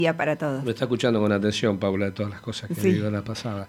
para todos. Me está escuchando con atención, Paula, de todas las cosas que Sí. digo la pasada.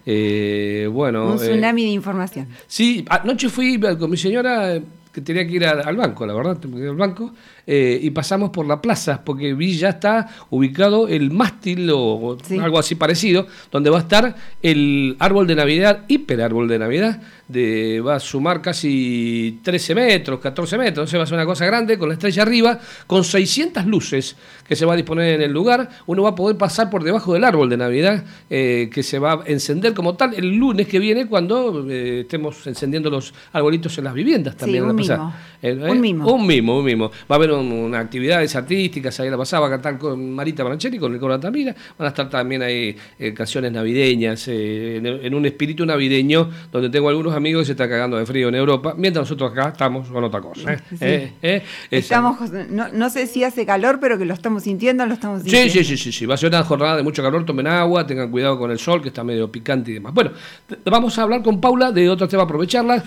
Bueno, Un tsunami de información. sí, anoche fui con mi señora, que tenía que ir al banco, la verdad, tengo que ir al banco, y pasamos por la plaza, porque vi ya está ubicado el mástil o Sí. algo así parecido, donde va a estar el árbol de Navidad, hiper árbol de Navidad, va a sumar casi 13 metros, 14 metros, va a ser una cosa grande, con la estrella arriba, con 600 luces que se va a disponer en el lugar. Uno va a poder pasar por debajo del árbol de Navidad, que se va a encender como tal el lunes que viene, cuando estemos encendiendo los arbolitos en las viviendas también. Sí, un mimo. Un mimo. Va a haber una actividades artísticas, ahí la pasada, va a cantar con Marita Brancheri, con el coro Altamira, van a estar también ahí canciones navideñas, en un espíritu navideño, donde tengo algunos amigos que se están cagando de frío en Europa, mientras nosotros acá estamos con otra cosa. Sí. Estamos, no sé si hace calor, pero que lo estamos sintiendo, Sí, va a ser una jornada de mucho calor, tomen agua, tengan cuidado con el sol, que está medio picante y demás. Bueno, vamos a hablar con Paula de otro tema, aprovecharla.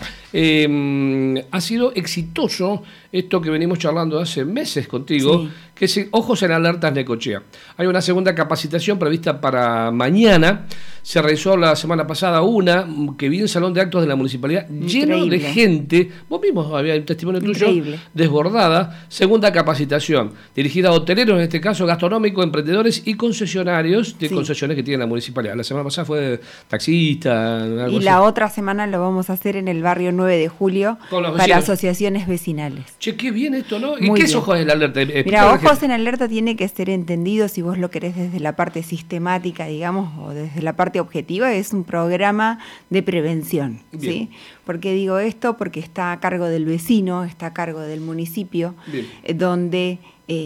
Ha sido exitoso esto que venimos charlando hace meses contigo, sí, que es Ojos en Alertas Necochea. Hay una segunda capacitación prevista para mañana. Se realizó la semana pasada una que vi en el Salón de Actos de la Municipalidad, lleno de gente. Vos mismo había un testimonio tuyo, desbordada. Segunda capacitación, dirigida a hoteleros, en este caso gastronómicos, emprendedores y concesionarios de concesiones que tiene la Municipalidad. La semana pasada fue de taxista. Y la otra semana lo vamos a hacer en el barrio 9 de Julio para asociaciones vecinales. Che, qué bien esto, ¿no? ¿Y Muy qué bien. es Ojos en Alerta? Mira, Ojos en Alerta tiene que ser entendido, si vos lo querés desde la parte sistemática, digamos, o desde la parte objetiva, es un programa de prevención. ¿Sí? ¿Por qué digo esto? Porque está a cargo del vecino, está a cargo del municipio, donde,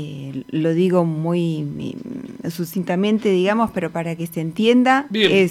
lo digo muy sucintamente, digamos, pero para que se entienda,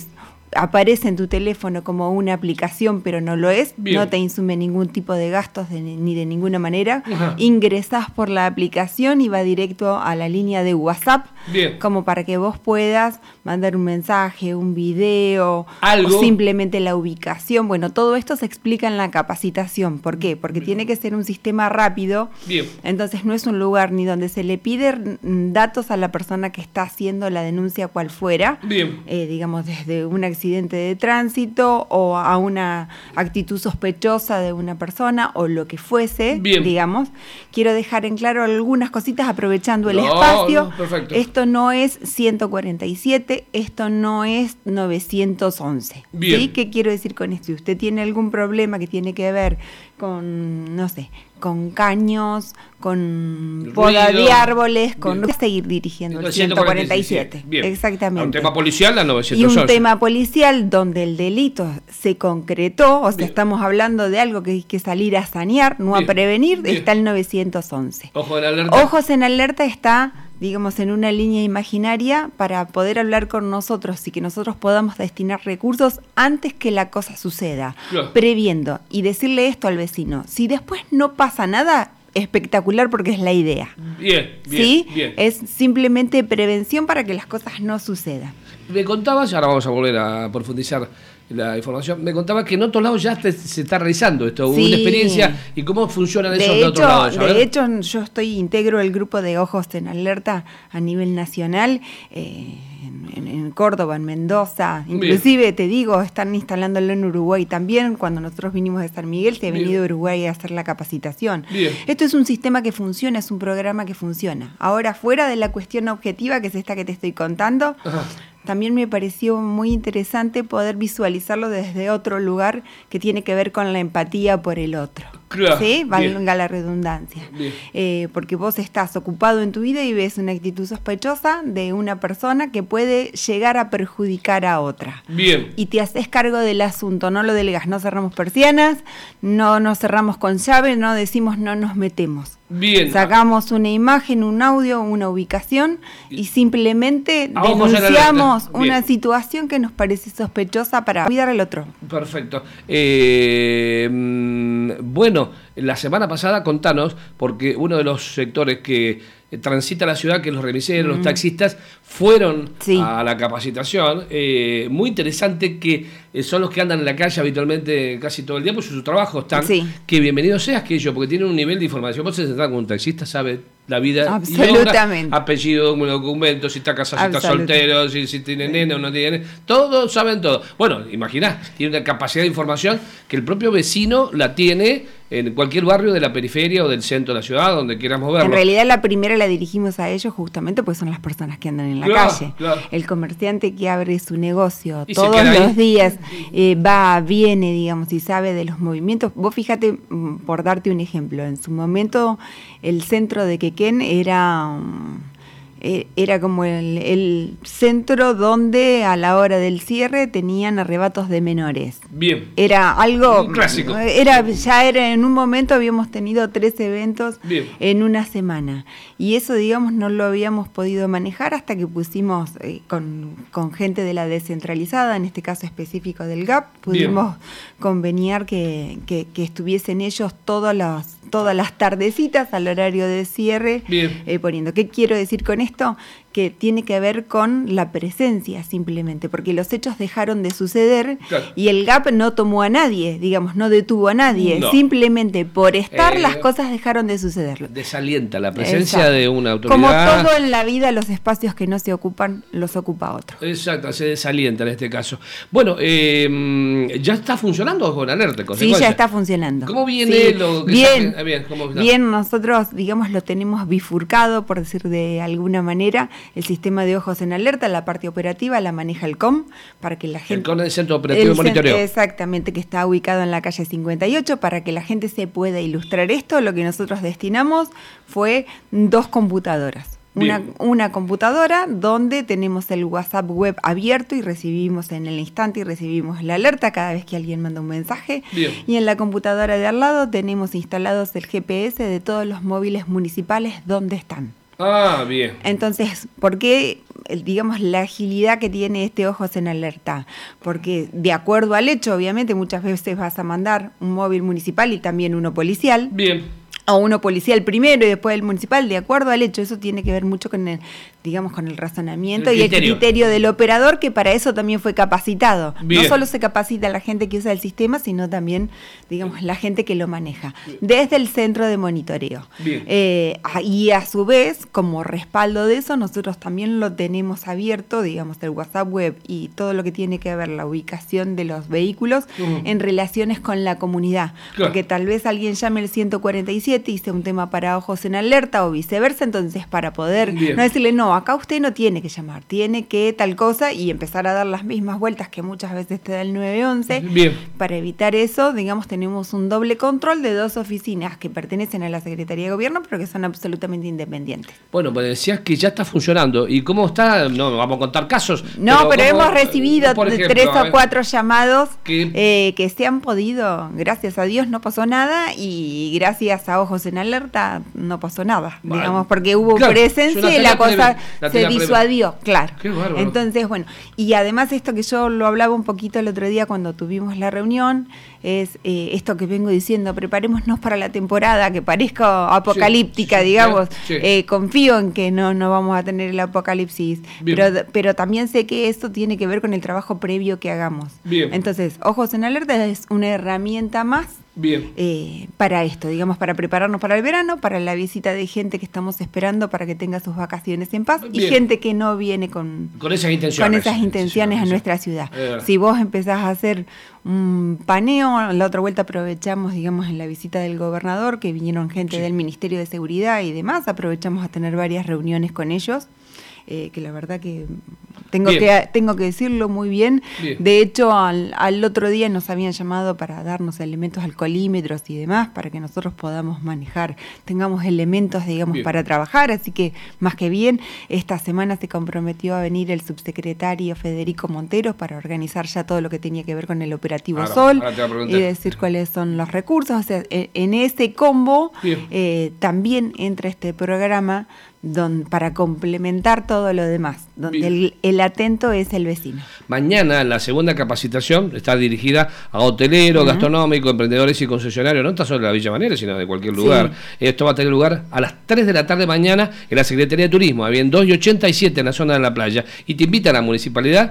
aparece en tu teléfono como una aplicación, pero no lo es, no te insume ningún tipo de gastos ni de ninguna manera. Ingresás por la aplicación y va directo a la línea de WhatsApp, como para que vos puedas mandar un mensaje, un video, o simplemente la ubicación. Bueno, todo esto se explica en la capacitación. ¿Por qué? Porque tiene que ser un sistema rápido, entonces no es un lugar ni donde se le pide datos a la persona que está haciendo la denuncia, cual fuera, digamos, desde una accidente de tránsito o a una actitud sospechosa de una persona o lo que fuese, digamos. Quiero dejar en claro algunas cositas aprovechando el espacio. Esto no es 147, esto no es 911. ¿Sí? ¿Qué quiero decir con esto? Si usted tiene algún problema que tiene que ver con, no sé, con caños, con poda de árboles, con seguir dirigiendo el 147. Exactamente. Un tema policial, la 911. Y un tema policial donde el delito se concretó, o sea, estamos hablando de algo que hay que salir a sanear, no a prevenir, está el 911. Ojos en Alerta. Ojos en Alerta está, digamos, en una línea imaginaria para poder hablar con nosotros y que nosotros podamos destinar recursos antes que la cosa suceda, previendo y decirle esto al vecino. Si después no pasa nada, espectacular, porque es la idea. ¿Sí? Es simplemente prevención para que las cosas no sucedan. Me contabas, ahora vamos a volver a profundizar la información, me contabas que en otros lados ya se está realizando esto, una experiencia, y cómo funcionan esos de otros lados. De hecho, yo integro el grupo de Ojos en Alerta a nivel nacional, en Córdoba, en Mendoza, inclusive te digo, están instalándolo en Uruguay también. Cuando nosotros vinimos de San Miguel, se ha venido a Uruguay a hacer la capacitación. Esto es un sistema que funciona, es un programa que funciona. Ahora, fuera de la cuestión objetiva, que es esta que te estoy contando, también me pareció muy interesante poder visualizarlo desde otro lugar que tiene que ver con la empatía por el otro. ¿Sí? Valga la redundancia. Porque vos estás ocupado en tu vida y ves una actitud sospechosa de una persona que puede llegar a perjudicar a otra. Y te haces cargo del asunto, no lo delegas, no cerramos persianas, no nos cerramos con llave, no decimos no nos metemos. Sacamos una imagen, un audio, una ubicación y simplemente denunciamos una situación que nos parece sospechosa para cuidar al otro. Perfecto. Bueno, la semana pasada contanos, porque uno de los sectores que transita la ciudad, que los remiseros, los taxistas, fueron a la capacitación. Muy interesante que son los que andan en la calle habitualmente casi todo el día, pues su trabajo están. Sí. Que bienvenido seas que ellos, porque tienen un nivel de información. Vos se sentás con un taxista, sabe la vida. Absolutamente. Y obra, apellido, documento, si está casado, si está soltero, si tiene nene o no tiene nene. Todos saben todo. Bueno, imaginá, tiene una capacidad de información que el propio vecino la tiene en cualquier barrio de la periferia o del centro de la ciudad, donde queramos verlo. En realidad la primera la dirigimos a ellos justamente pues son las personas que andan en la calle. Claro. El comerciante que abre su negocio todos los días, va, viene, digamos, y sabe de los movimientos. Vos fíjate, por darte un ejemplo, en su momento el centro de Quequén era como el centro donde a la hora del cierre tenían arrebatos de menores. Bien. Era algo... Un clásico. Ya era en un momento habíamos tenido 3 eventos Bien. en una semana. Y eso, digamos, no lo habíamos podido manejar hasta que pusimos con gente de la descentralizada, en este caso específico del GAP, pudimos conveniar que estuviesen ellos todas las tardecitas al horario de cierre poniendo. ¿Qué quiero decir con esto? Que tiene que ver con la presencia simplemente, porque los hechos dejaron de suceder y el GAP no tomó a nadie, digamos, no detuvo a nadie, simplemente por estar las cosas dejaron de suceder. Desalienta la presencia de una autoridad. Como todo en la vida, los espacios que no se ocupan, los ocupa otro. Exacto, se desalienta en este caso. Bueno, ¿ya está funcionando con alerta? Sí, ya está funcionando. ¿Cómo viene lo que Bien, nosotros, digamos, lo tenemos bifurcado, por decir de alguna manera. El sistema de ojos en alerta, la parte operativa la maneja el COM, para que la gente... El COM es el Centro Operativo de Monitoreo. Exactamente, que está ubicado en la calle 58, para que la gente se pueda ilustrar esto. Lo que nosotros destinamos fue 2 computadoras. Una computadora donde tenemos el WhatsApp web abierto y recibimos en el instante la alerta cada vez que alguien manda un mensaje. Y en la computadora de al lado tenemos instalados el GPS de todos los móviles municipales donde están. Ah, bien. Entonces, ¿por qué, digamos, la agilidad que tiene este ojos en alerta? Porque de acuerdo al hecho, obviamente, muchas veces vas a mandar un móvil municipal y también uno policial. O uno policial primero y después el municipal, de acuerdo al hecho. Eso tiene que ver mucho con el, digamos, con el razonamiento y el criterio del operador, que para eso también fue capacitado. No solo se capacita a la gente que usa el sistema, sino también, digamos, la gente que lo maneja, desde el centro de monitoreo. Y a su vez, como respaldo de eso, nosotros también lo tenemos abierto, digamos, el WhatsApp web y todo lo que tiene que ver la ubicación de los vehículos en relaciones con la comunidad. Porque tal vez alguien llame el 147 hice un tema para ojos en alerta o viceversa, entonces para poder no decirle, no, acá usted no tiene que llamar, tiene que tal cosa y empezar a dar las mismas vueltas que muchas veces te da el 911. Para evitar eso, digamos, tenemos un doble control de 2 oficinas que pertenecen a la Secretaría de Gobierno, pero que son absolutamente independientes. Bueno, pues decías que ya está funcionando. ¿Y cómo está? No vamos a contar casos. No, pero hemos recibido 3 o 4 llamados que se han podido, gracias a Dios no pasó nada, y gracias a ojos en alerta no pasó nada, digamos, porque hubo presencia y la cosa se disuadió, Entonces, bueno, y además esto que yo lo hablaba un poquito el otro día cuando tuvimos la reunión, es esto que vengo diciendo, preparémonos para la temporada, que parezca apocalíptica, digamos, confío en que no vamos a tener el apocalipsis, pero también sé que esto tiene que ver con el trabajo previo que hagamos. Entonces, ojos en alerta es una herramienta más para esto, digamos, para prepararnos para el verano, para la visita de gente que estamos esperando para que tenga sus vacaciones en paz y gente que no viene con esas intenciones a nuestra ciudad. Si vos empezás a hacer un paneo, la otra vuelta aprovechamos, digamos, en la visita del gobernador, que vinieron gente del Ministerio de Seguridad y demás, aprovechamos a tener varias reuniones con ellos. Que la verdad que tengo que decirlo muy bien. De hecho, al otro día nos habían llamado para darnos elementos alcoholímetros y demás, para que nosotros podamos manejar, tengamos elementos, digamos, para trabajar, así que más que bien, esta semana se comprometió a venir el subsecretario Federico Montero para organizar ya todo lo que tenía que ver con el operativo Sol y decir cuáles son los recursos. O sea, en ese combo también entra este programa para complementar todo lo demás, donde el atento es el vecino. Mañana la segunda capacitación está dirigida a hoteleros, gastronómicos, emprendedores y concesionarios, no está solo de la Villa Manera, sino de cualquier lugar. Esto va a tener lugar a las 3 de la tarde mañana en la Secretaría de Turismo, había en 2 y 87 en la zona de la playa, y te invitan a la municipalidad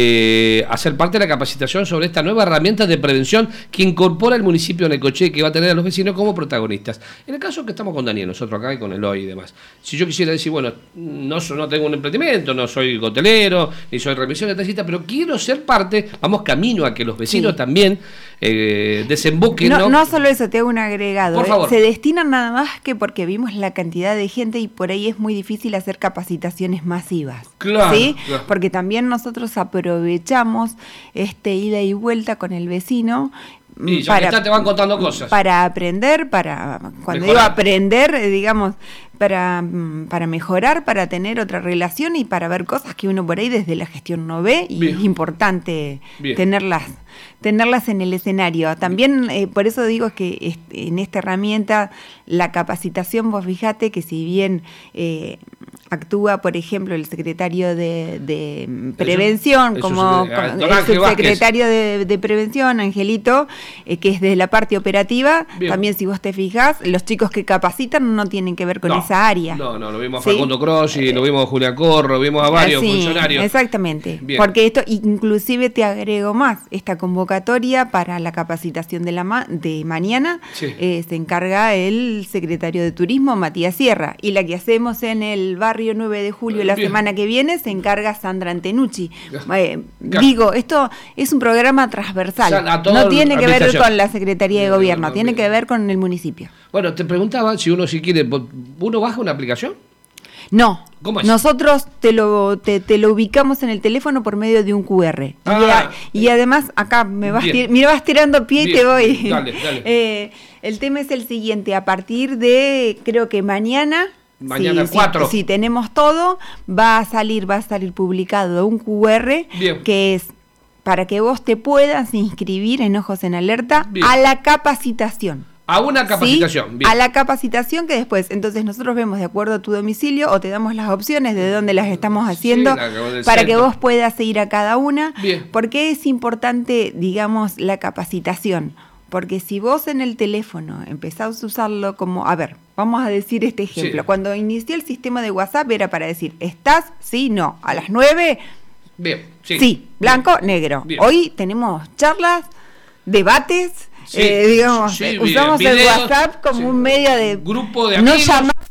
a ser parte de la capacitación sobre esta nueva herramienta de prevención que incorpora el municipio de Necochea, que va a tener a los vecinos como protagonistas. En el caso que estamos con Daniel, nosotros acá y con Eloy y demás, si yo quisiera decir, bueno, no tengo un emprendimiento, no soy hotelero, ni soy revisor de taxista, pero quiero ser parte, vamos camino a que los vecinos también desemboquen. No solo eso, te hago un agregado. Por favor. Se destinan nada más que porque vimos la cantidad de gente y por ahí es muy difícil hacer capacitaciones masivas. Claro, ¿sí? claro. Porque también nosotros aprovechamos ida y vuelta con el vecino. Y ya que te van contando cosas. Para aprender, cuando mejorar. digo aprender, digamos, para mejorar, para tener otra relación y para ver cosas que uno por ahí desde la gestión no ve y es importante tenerlas en el escenario. También por eso digo que en esta herramienta la capacitación, vos fíjate que si bien actúa, por ejemplo, el secretario de Prevención, como el subsecretario de Prevención, Angelito, que es de la parte operativa, también si vos te fijás, los chicos que capacitan no tienen que ver con esa área. No, lo vimos a Facundo Crossi, lo vimos a Julián Corro, lo vimos a varios funcionarios. Exactamente, porque esto, inclusive te agrego más, esta convocatoria para la capacitación de mañana se encarga el secretario de Turismo, Matías Sierra, y la que hacemos en el barrio 9 de julio la semana que viene se encarga Sandra Antenucci. Digo, esto es un programa transversal, no tiene que ver con la Secretaría de Gobierno, tiene que ver con el municipio. Bueno, te preguntaba si quiere, ¿uno baja una aplicación? No, ¿cómo es? Nosotros te lo ubicamos en el teléfono por medio de un QR. Y además, acá me vas tirando pie y te voy. Dale. El tema es el siguiente, a partir de, creo que mañana 4. Si tenemos todo, va a salir publicado un QR que es para que vos te puedas inscribir en Ojos en Alerta a la capacitación. A una capacitación. ¿Sí? A la capacitación que después, entonces nosotros vemos de acuerdo a tu domicilio o te damos las opciones de dónde las estamos haciendo para que vos puedas ir a cada una. ¿Por qué es importante, digamos, la capacitación? Porque si vos en el teléfono empezás a usarlo como, a ver, vamos a decir este ejemplo. Cuando inicié el sistema de WhatsApp era para decir, ¿estás? Sí, no. A las 9, sí, blanco, negro. Hoy tenemos charlas, debates, usamos el WhatsApp como un medio de grupo de amigos. No llamar,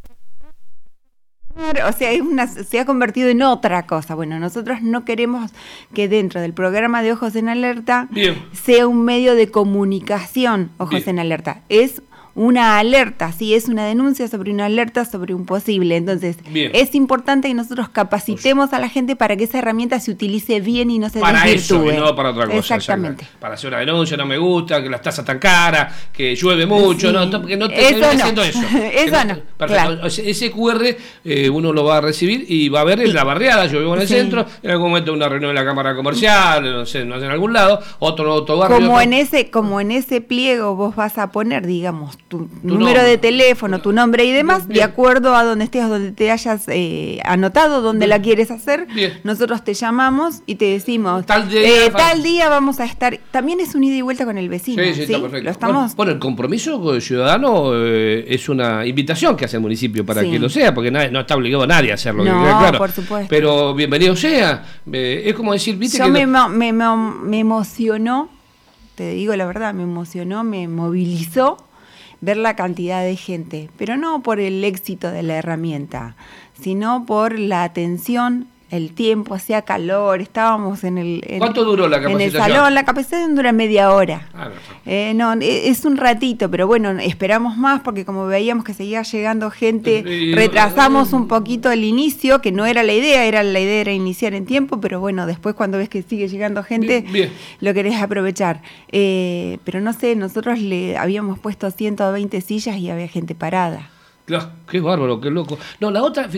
o sea, se ha convertido en otra cosa. Bueno, nosotros no queremos que dentro del programa de Ojos en Alerta sea un medio de comunicación. Ojos en Alerta es una alerta, sí, es una denuncia sobre una alerta sobre un posible. Entonces, es importante que nosotros capacitemos a la gente para que esa herramienta se utilice bien y no se para desvirtúe. Eso, y no para otra cosa. Exactamente. Para hacer una denuncia, no me gusta, que las tasas tan caras, que llueve mucho, que no te haciendo eso. Eso no. Perfecto. Claro. Ese QR uno lo va a recibir y va a ver en la barriada, yo vivo en el centro, en algún momento una reunión en la Cámara Comercial, no sé, en algún lado, otro barrio. Como en ese pliego vos vas a poner, digamos, tu número de teléfono, tu nombre y demás, de acuerdo a donde estés, donde te hayas anotado, donde la quieres hacer, nosotros te llamamos y te decimos, tal día vamos a estar. También es un ida y vuelta con el vecino. Sí, está perfecto. Lo estamos... Bueno, el compromiso ciudadano es una invitación que hace el municipio para que lo sea, porque no está obligado a nadie a hacerlo. No, claro. Por supuesto. Pero bienvenido sea. Es como decir, viste yo que... me emocionó, te digo la verdad, me emocionó, me movilizó ver la cantidad de gente, pero no por el éxito de la herramienta, sino por la atención, el tiempo, hacía calor, estábamos en el... ¿Cuánto duró la capacitación? En el salón, la capacitación dura media hora. Es un ratito, pero bueno, esperamos más porque como veíamos que seguía llegando gente, retrasamos un poquito el inicio, que no era la idea era iniciar en tiempo, pero bueno, después cuando ves que sigue llegando gente, lo querés aprovechar. Pero no sé, nosotros le habíamos puesto 120 sillas y había gente parada. Claro, qué bárbaro, qué loco. No, la otra,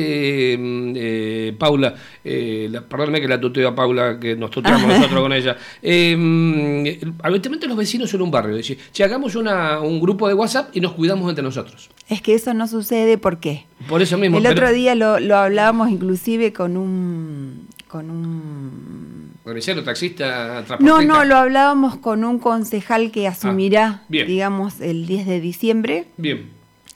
fíjate, Paula, perdóname que la tuteo a Paula, que nos tuteamos nosotros con ella. Habitualmente los vecinos en un barrio dicen, che, hagamos un grupo de WhatsApp y nos cuidamos entre nosotros. Es que eso no sucede, ¿por qué? Por eso mismo. El otro día lo hablábamos inclusive con un ¿Revisero, taxista, transportista? No, lo hablábamos con un concejal que asumirá, digamos, el 10 de diciembre. Bien.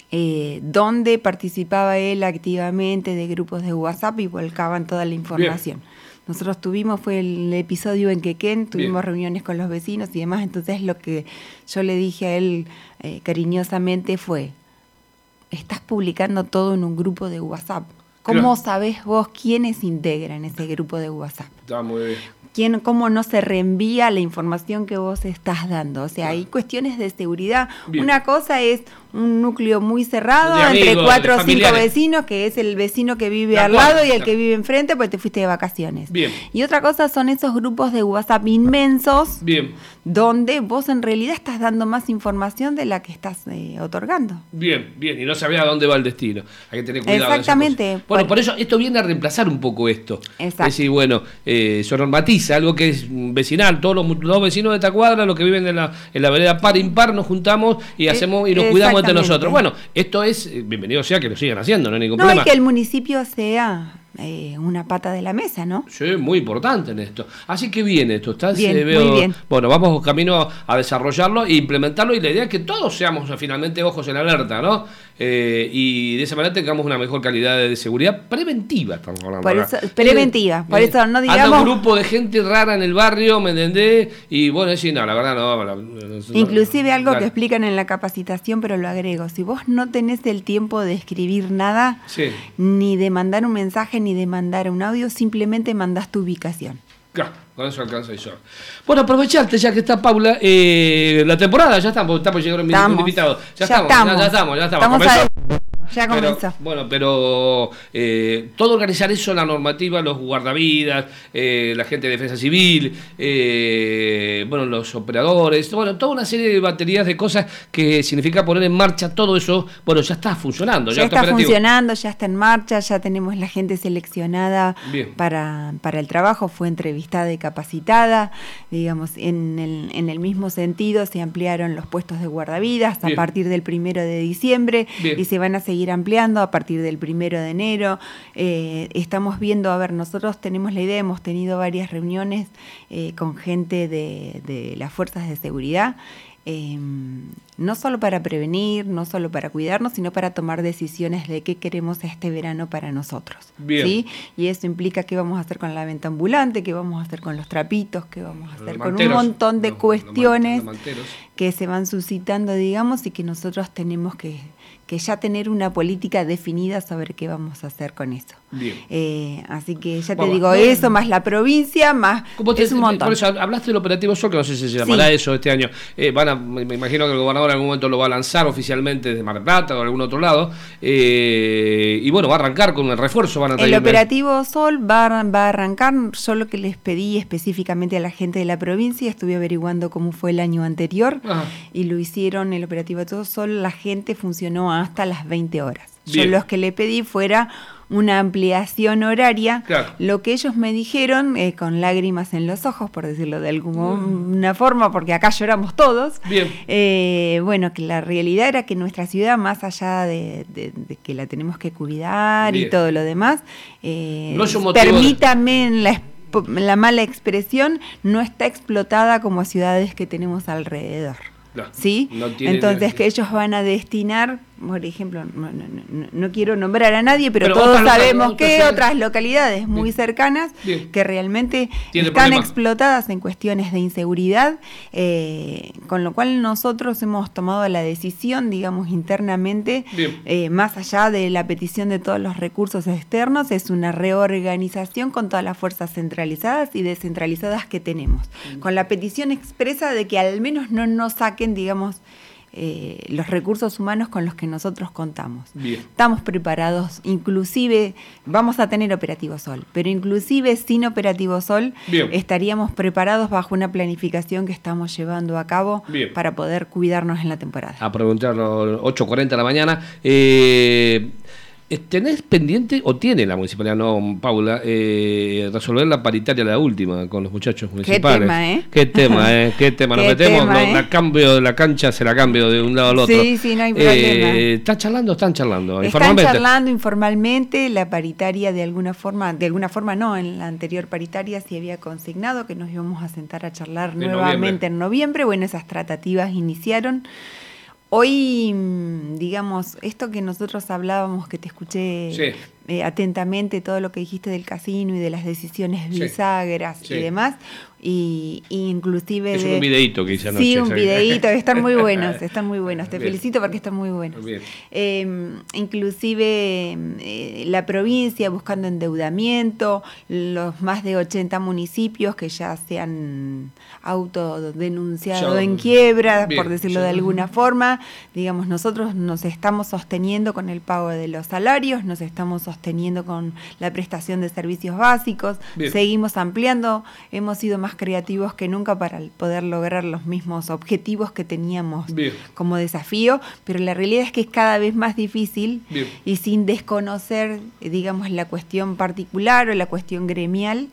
Donde participaba él activamente de grupos de WhatsApp y volcaban toda la información. Bien. Nosotros fue el episodio en Quequén, tuvimos reuniones con los vecinos y demás, entonces lo que yo le dije a él cariñosamente fue, estás publicando todo en un grupo de WhatsApp. ¿Cómo sabés vos quiénes integran ese grupo de WhatsApp? Está muy bien. ¿Cómo no se reenvía la información que vos estás dando? O sea, hay cuestiones de seguridad. Bien. Una cosa es un núcleo muy cerrado, entre 4 o 5 vecinos, que es el vecino que vive al lado y el que vive enfrente, porque te fuiste de vacaciones. Bien. Y otra cosa son esos grupos de WhatsApp inmensos, bien, donde vos en realidad estás dando más información de la que estás otorgando. Bien, bien, y no sabés a dónde va el destino. Hay que tener cuidado. Exactamente. Bueno, por eso esto viene a reemplazar un poco esto. Exacto. Es decir, bueno, se normatiza algo que es vecinal. Todos los vecinos de esta cuadra, los que viven en la vereda par impar, nos juntamos y hacemos y nos cuidamos entre nosotros. Bueno, esto es, bienvenido sea que lo sigan haciendo, no hay ningún problema. No, y que el municipio sea una pata de la mesa, ¿no? Sí, muy importante en esto. Así que bien esto, está bien, muy bien. Bueno, vamos camino a desarrollarlo e implementarlo, y la idea es que todos seamos finalmente ojos en alerta, ¿no? Y de esa manera tengamos una mejor calidad de seguridad preventiva, estamos hablando. Por eso, preventiva, por eso no digamos... Anda un grupo de gente rara en el barrio, ¿me entendés? Y bueno, decir, no, la verdad no. Inclusive algo que explican en la capacitación, pero lo agrego, si vos no tenés el tiempo de escribir nada, ni de mandar un mensaje, ni de mandar un audio, simplemente mandás tu ubicación. Claro, con eso alcanza y yo. Bueno, aprovecharte ya que está Paula, la temporada, ya estamos llegando un invitado. Ya estamos. Ya comenzó. Pero todo organizar eso, la normativa, los guardavidas, la gente de defensa civil, los operadores, toda una serie de baterías de cosas que significa poner en marcha todo eso. Bueno, ya está funcionando. Ya está funcionando, ya está en marcha, ya tenemos la gente seleccionada para el trabajo, fue entrevistada y capacitada, digamos, en el mismo sentido se ampliaron los puestos de guardavidas a partir del 1 de diciembre y se van a seguir ampliando a partir del 1 de enero. Estamos viendo, nosotros tenemos la idea, hemos tenido varias reuniones con gente de las fuerzas de seguridad, no solo para prevenir, no solo para cuidarnos, sino para tomar decisiones de qué queremos este verano para nosotros. ¿Sí? Y eso implica qué vamos a hacer con la venta ambulante, qué vamos a hacer con los trapitos, qué vamos a hacer con un montón de cuestiones que se van suscitando, digamos, y que nosotros tenemos que ya tener una política definida sobre qué vamos a hacer con eso. Así que ya te digo, eso más la provincia, más es un montón. Por eso hablaste del operativo Sol, que no sé si se llamará eso este año. Me imagino que el gobernador en algún momento lo va a lanzar oficialmente desde Mar del Plata o de algún otro lado. Y bueno, va a arrancar con el refuerzo. El operativo Sol va a arrancar. Yo lo que les pedí específicamente a la gente de la provincia, estuve averiguando cómo fue el año anterior. Y lo hicieron, el operativo Sol, la gente funcionó hasta las 20 horas. Yo lo que le pedí fuera una ampliación horaria, lo que ellos me dijeron, con lágrimas en los ojos, por decirlo de alguna forma, porque acá lloramos todos, que la realidad era que nuestra ciudad, más allá de que la tenemos que cuidar y todo lo demás, permítame la mala expresión, no está explotada como ciudades que tenemos alrededor. ¿Sí? Entonces que ellos van a destinar, por ejemplo, no quiero nombrar a nadie, pero todos sabemos que otras localidades muy cercanas que realmente están explotadas en cuestiones de inseguridad, con lo cual nosotros hemos tomado la decisión, digamos, internamente, más allá de la petición de todos los recursos externos, es una reorganización con todas las fuerzas centralizadas y descentralizadas que tenemos, con la petición expresa de que al menos no nos saquen, digamos, los recursos humanos con los que nosotros contamos. Bien. Estamos preparados, inclusive vamos a tener Operativo Sol, pero inclusive sin Operativo Sol estaríamos preparados bajo una planificación que estamos llevando a cabo para poder cuidarnos en la temporada. A preguntarlo 8:40 de la mañana. ¿Tenés pendiente, o tiene la municipalidad, no, Paula, resolver la paritaria, la última, con los muchachos municipales? Qué tema, ¿eh? Qué tema. Nos metemos, la cambio de la cancha, se la cambio de un lado al otro. Sí, no hay problema. ¿Están charlando informalmente? Están charlando informalmente. La paritaria de alguna forma no, en la anterior paritaria sí había consignado que nos íbamos a sentar a charlar nuevamente en noviembre. Bueno, esas tratativas iniciaron. Hoy, digamos, esto que nosotros hablábamos, que te escuché atentamente, todo lo que dijiste del casino y de las decisiones bisagras y demás, y inclusive... Es un videíto que hice anoche. Sí, un videíto, están muy buenos. Te felicito porque están muy buenos. Inclusive la provincia buscando endeudamiento, los más de 80 municipios que ya se han autodenunciado en quiebra, por decirlo de alguna forma. Digamos, nosotros nos estamos sosteniendo con el pago de los salarios, nos estamos sosteniendo con la prestación de servicios básicos, seguimos ampliando, hemos sido más creativos que nunca para poder lograr los mismos objetivos que teníamos como desafío, pero la realidad es que es cada vez más difícil y sin desconocer, digamos, la cuestión particular o la cuestión gremial,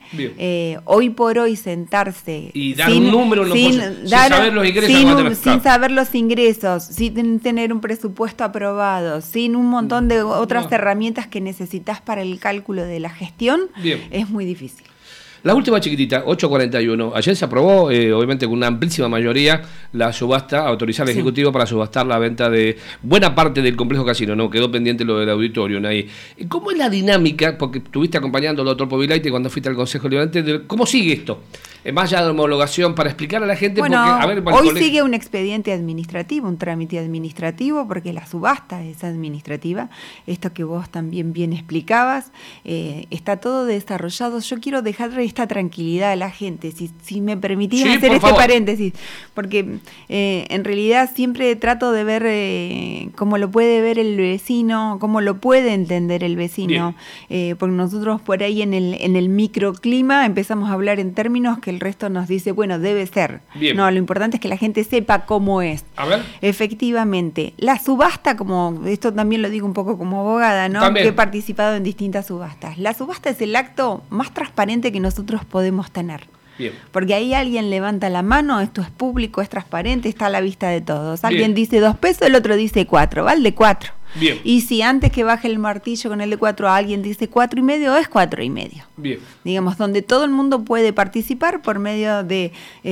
hoy por hoy sentarse y dar un número sin saber los ingresos, sin saber los ingresos, sin tener un presupuesto aprobado, sin un montón de otras herramientas que necesitas para el cálculo de la gestión, es muy difícil. La última chiquitita, 8:41. Ayer se aprobó, obviamente con una amplísima mayoría, la subasta, autorizar al Ejecutivo para subastar la venta de buena parte del complejo casino, ¿no? Quedó pendiente lo del auditorio, ¿no? ¿Cómo es la dinámica? Porque estuviste acompañando al doctor Povilaite cuando fuiste al Consejo Liberante. ¿Cómo sigue esto? Más allá de homologación, para explicar a la gente... Bueno, hoy sigue un expediente administrativo, un trámite administrativo, porque la subasta es administrativa. Esto que vos también bien explicabas, está todo desarrollado. Yo quiero dejar esta tranquilidad a la gente, si me permitís hacer este paréntesis, porque en realidad siempre trato de ver cómo lo puede ver el vecino, cómo lo puede entender el vecino, porque nosotros por ahí en el microclima empezamos a hablar en términos que el resto nos dice, bueno, debe ser. No, lo importante es que la gente sepa cómo es. A ver. Efectivamente, la subasta, como esto también lo digo un poco como abogada, ¿no? Que he participado en distintas subastas. La subasta es el acto más transparente que nosotros podemos tener. Porque ahí alguien levanta la mano, esto es público, es transparente, está a la vista de todos. Alguien dice 2 pesos, el otro dice 4, ¿vale? De 4. Y si antes que baje el martillo con el de 4 alguien dice 4,5, es 4,5. Digamos, donde todo el mundo puede participar por medio de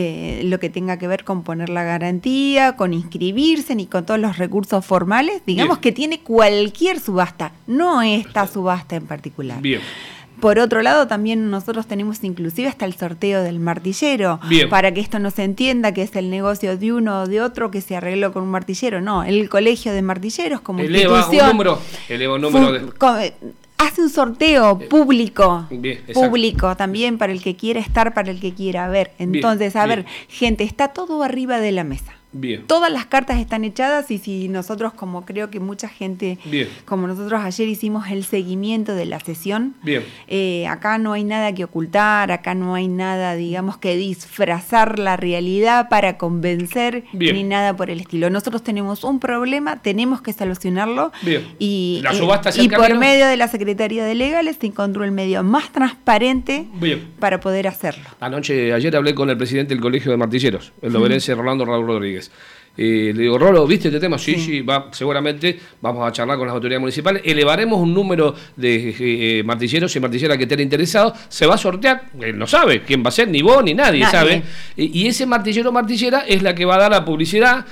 lo que tenga que ver con poner la garantía, con inscribirse y con todos los recursos formales, digamos, que tiene cualquier subasta, no esta subasta en particular. Por otro lado, también nosotros tenemos inclusive hasta el sorteo del martillero, para que esto no se entienda que es el negocio de uno o de otro que se arregló con un martillero. No, el colegio de martilleros como institución... Eleva un número hace un sorteo público, público también para el que quiera estar, para el que quiera ver. Entonces, gente, está todo arriba de la mesa. Todas las cartas están echadas y si nosotros, como creo que mucha gente, como nosotros ayer hicimos el seguimiento de la sesión, acá no hay nada que ocultar, acá no hay nada, digamos, que disfrazar la realidad para convencer, ni nada por el estilo. Nosotros tenemos un problema, tenemos que solucionarlo y por medio de la Secretaría de Legales se encontró el medio más transparente para poder hacerlo. Ayer hablé con el presidente del Colegio de Martilleros, el loberense Rolando Raúl Rodríguez. Le digo, Rolo, ¿viste este tema? Sí, seguramente vamos a charlar con las autoridades municipales, elevaremos un número de martilleros y martilleras que estén interesados, se va a sortear, él no sabe quién va a ser, ni vos ni nadie sabe, y ese martillero o martillera es la que va a dar la publicidad,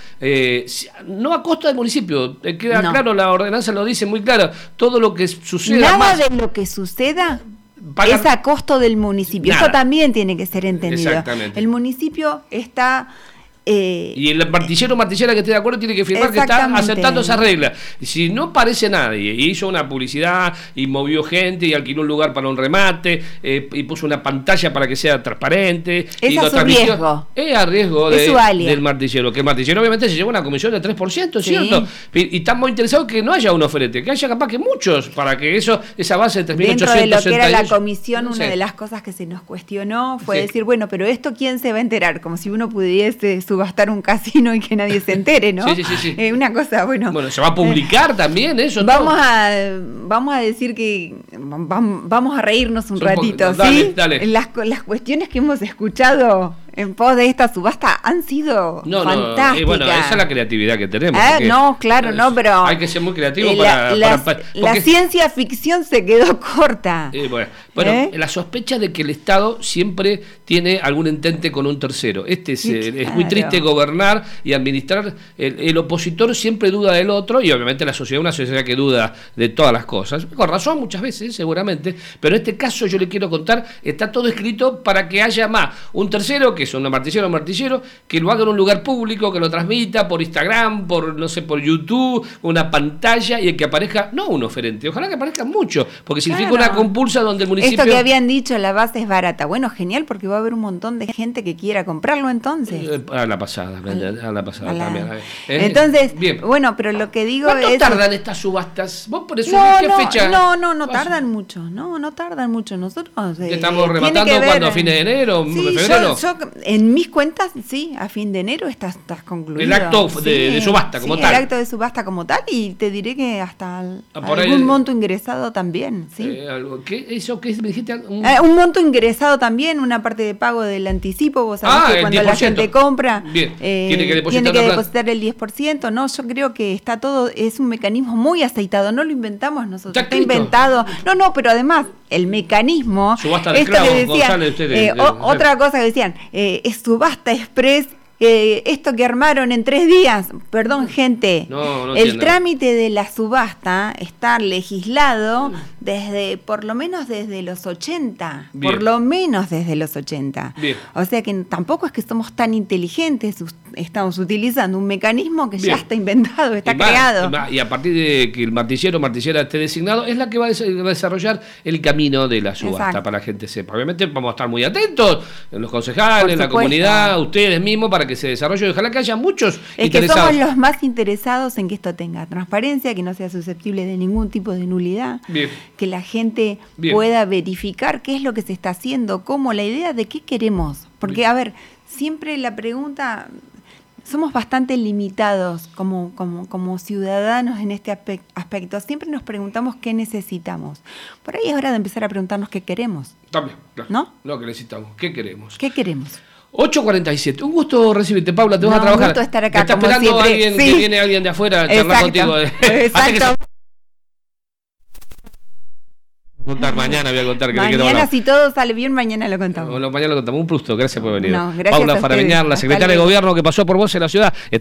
no a costa del municipio, queda claro, la ordenanza lo dice muy clara, todo lo que suceda nada de lo que suceda es a costo del municipio. Eso también tiene que ser entendido. El municipio está y el martillera que esté de acuerdo tiene que firmar que está aceptando esas reglas. Si no aparece nadie y hizo una publicidad y movió gente y alquiló un lugar para un remate y puso una pantalla para que sea transparente, es y a lo su transmitió, riesgo. Es a riesgo del martillero, que el martillero obviamente se lleva una comisión de 3%, ¿cierto? Y estamos interesados que no haya un oferente, que haya capaz que muchos, para que esa base de 3.868... Dentro de lo que era la comisión, una de las cosas que se nos cuestionó fue decir, bueno, pero ¿esto quién se va a enterar? Como si uno pudiese subastar un casino y que nadie se entere, ¿no? Sí. Una cosa, bueno... Bueno, ¿se va a publicar también eso? Vamos a decir que... Vamos a reírnos un ratito, ¿sí? Dale. Las cuestiones que hemos escuchado en pos de esta subasta han sido fantásticas. Bueno, esa es la creatividad que tenemos. No, claro, no, pero... Hay que ser muy creativo la ciencia ficción se quedó corta. Bueno, la sospecha de que el Estado siempre tiene algún entente con un tercero. Es muy triste gobernar y administrar. El opositor siempre duda del otro y obviamente la sociedad, una sociedad que duda de todas las cosas. Con razón muchas veces, seguramente, pero en este caso yo le quiero contar, está todo escrito para que haya más un tercero, que es un martillero, que lo haga en un lugar público, que lo transmita por Instagram, por YouTube, una pantalla, y que aparezca, no un oferente, ojalá que aparezcan muchos, porque significa una compulsa donde el municipio... Esto que habían dicho, la base es barata. Bueno, genial, porque va a haber un montón de gente que quiera comprarlo entonces. A la pasada también. Entonces, bien. Bueno, pero lo que digo ¿Cuánto es... tardan estas subastas? ¿Vos por eso no, qué fecha? No tardan mucho. No tardan mucho. Nosotros... ¿Estamos rematando cuándo? ¿A fines de enero? Sí, ¿febrero? Yo en mis cuentas, sí, a fin de enero estás concluido. El acto de subasta como tal. El acto de subasta como tal, y te diré que hasta algún monto ingresado también, ¿sí? ¿Qué me dijiste? Un monto ingresado también, una parte de pago del anticipo. Vos sabés que cuando la gente compra, tiene que depositar el 10%. No, yo creo que está todo, es un mecanismo muy aceitado, no lo inventamos nosotros, está inventado. No, pero además, el mecanismo... Subasta de esclavos, González, otra cosa que decían, es subasta express, esto que armaron en 3 días, perdón gente, el trámite de la subasta está legislado por lo menos desde los 80, Bien. Bien. O sea que tampoco es que somos tan inteligentes, estamos utilizando un mecanismo que ya está inventado, está creado. Y a partir de que el martillera esté designado, es la que va a desarrollar el camino de la subasta, para la gente sepa. Obviamente vamos a estar muy atentos, los concejales, la comunidad, ustedes mismos, para que se desarrolle. Ojalá que haya muchos interesados. Que somos los más interesados en que esto tenga transparencia, que no sea susceptible de ningún tipo de nulidad, que la gente pueda verificar qué es lo que se está haciendo, cómo, la idea de qué queremos. Porque, a ver, siempre la pregunta... Somos bastante limitados como ciudadanos en este aspecto. Siempre nos preguntamos qué necesitamos. Por ahí es hora de empezar a preguntarnos qué queremos. También, claro. ¿No? Lo que necesitamos. ¿Qué queremos? ¿Qué queremos? 8:47. Un gusto recibirte, Paula. Te vas a trabajar. Un gusto estar acá. ¿Está esperando alguien que viene alguien de afuera a charlar contigo? Exacto. Mañana voy a contar que mañana, si todo sale bien, mañana lo contamos. Mañana lo contamos. Un gusto. Gracias por venir. Gracias Paula Farabeñar, la secretaria de Gobierno que pasó por vos en la ciudad.